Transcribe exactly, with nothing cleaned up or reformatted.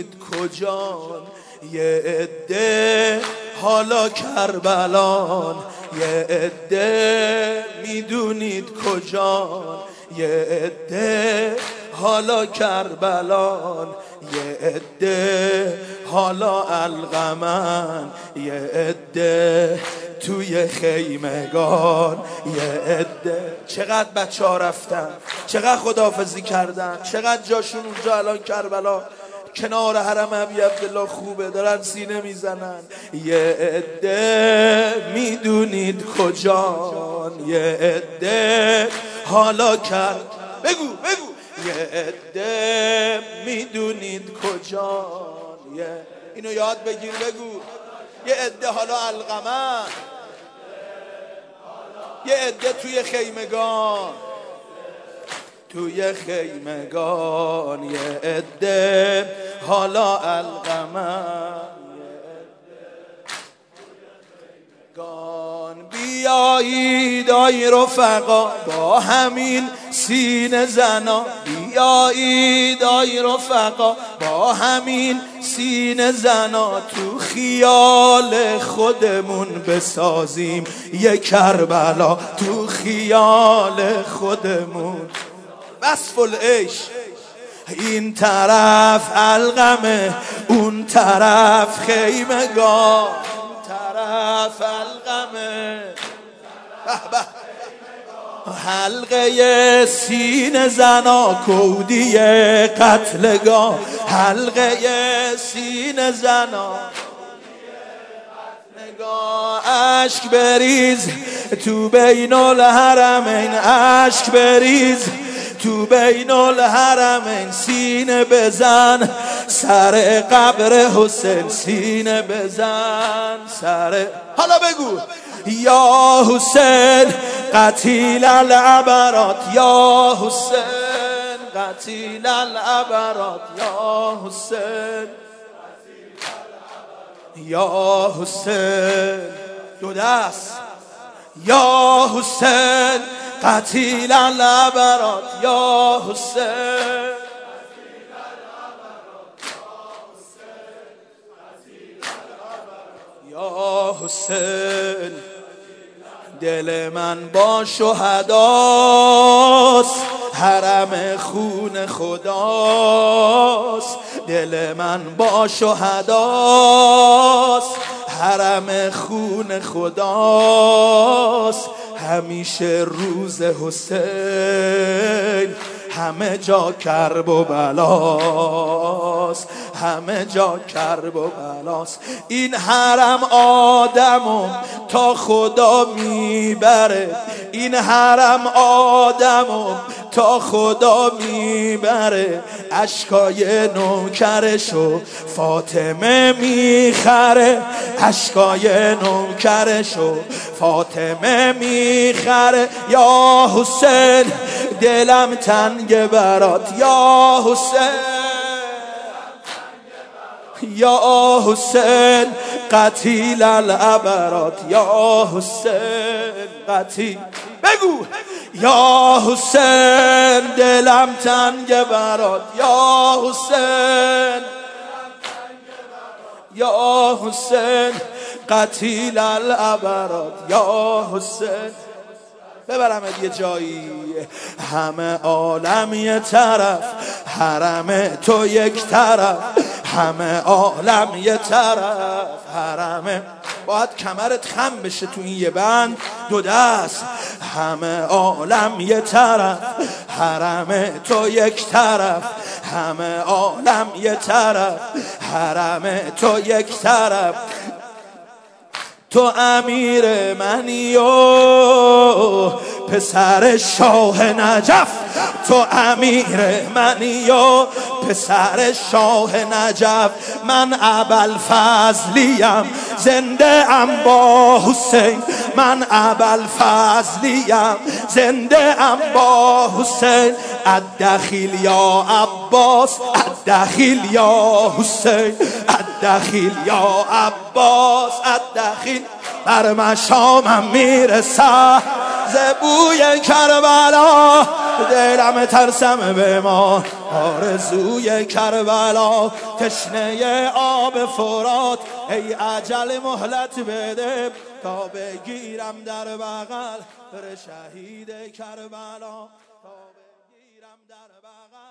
کجان، یه عده حالا کربلان، یه عده میدونید کجان، یه عده حالا کربلان، یه عده حالا القمن، یه عده توی خیمگان، یه عده. چقدر بچه ها رفتن، چقدر خداحافظی کردن، چقدر جاشون اونجا الان کربلا کنار حرم ابی عبدالله خوبه، دارن سینه میزنن. یه عده میدونید کجان، یه عده حالا کرد، بگو بگو، یه عده میدونید کجان، یه اینو یاد بگیر بگو، یه عده حالا القمر، یه عده توی خیمگان، توی خیمگان، یه عده حالا القمر، گان بیایید آی رفقا با همین سینه زنا، بیایید آی رفقا با همین سینه زنا، تو خیال خودمون بسازیم یک کربلا، تو خیال خودمون. وصف العیش، این طرف القمه اون طرف خیمگان، طرف القمه به به، حلقه سینه زنا کودی قتلگاه، حلقه سینه زنا نگاه، اشک بریز تو بین الحرمین، اشک بریز تو بین الحرمین، سینه بزن سر قبر حسین، سینه بزن سر. حالا بگو یا حسین قتیل العبرات، یا حسین قتیل العبرات، یا حسین، یا حسین، دو دست، یا حسین قتیل العبرات، یا حسین، یا حسین. دل من با شهداست، حرم خون خداست، دل من با شهداست، حرم خون خداست، همیشه روز حسین همه جا کرب و بلاست، همه جا کرب و بلاست. این حرم آدمو تا خدا میبره، این حرم آدمو تا خدا میبره، اشکای نوکرشو فاطمه میخره، اشکای نوکرشو فاطمه میخره. یا حسین دلم تنگ برات، یا حسین، یا حسین قتیل العبرات، یا حسین قتیل، بگو یا حسین دلم تنگ برات، یا حسین، یا حسین قتیل العبرات، یا حسین. ببرمت یه جایی، همه عالم یه طرف، حرم تو یک طرف، همه عالم یه طرف، حرم. باید کمرت خم بشه تو این یه بند، دو دست، همه عالم یه طرف، حرم تو یک طرف، همه عالم یه طرف، حرم تو یک طرف. تو امیر منی و پسر شاه نجف، تو امیر منی و پسر شاه نجف، من ابوالفضلیم زنده ام با حسین، من ابوالفضلیم زنده ام با حسین. الدخیل یا عباس، الدخیل یا حسین، الدخیل یا عباس، الدخیل. بر مشامم میرسه ز بوی کربلا، دلم ترسم به ما آرزوی کربلا تشنه آب فرات ای اجل مهلت بده تا بگیرم در بغل بر شهید کربلا تا بگیرم در بغل